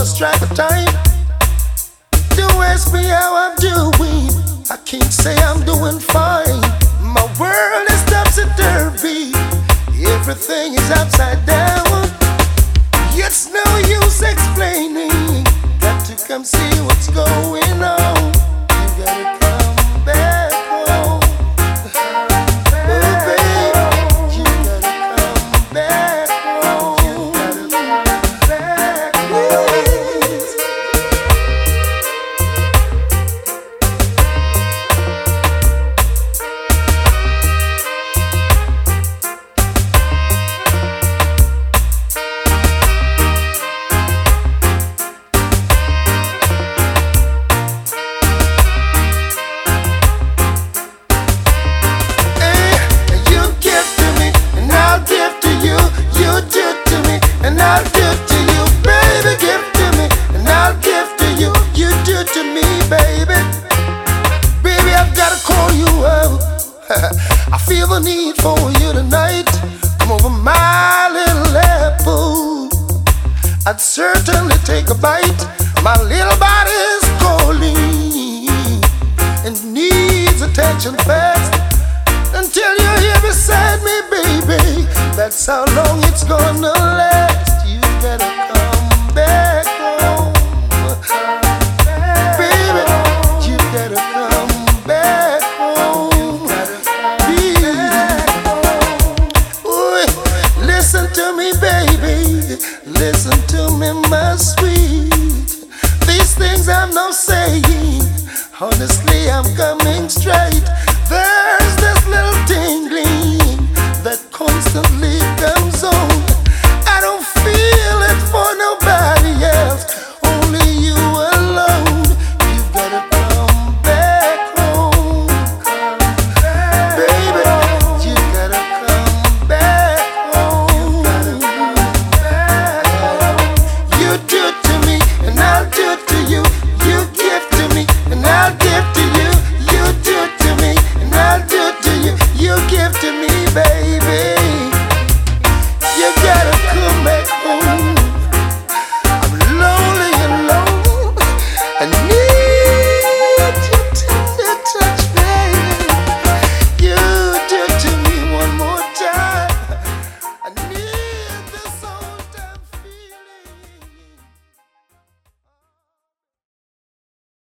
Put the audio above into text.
lost track of time. Don't ask me how I'm doing, I can't say I'm doing fine. My world is topsy-turvy, everything is upside down. It's no use explaining, got to come see what's going on. You gotta come back home. Oh baby, you gotta come back home. You gotta come back home. I'll give to you, baby, give to me, and I'll give to you, you do to me, baby. Baby, I've gotta call you out. I feel the need for you tonight. Come over my little apple, I'd certainly take a bite. My little body's calling and needs attention fast. Until you're here beside me, baby, that's how long it's gonna last. You better come back home, baby. You better come back home. Ooh, listen to me, baby. Listen to me, my sweet. These things I'm not saying, honestly, I'm coming straight.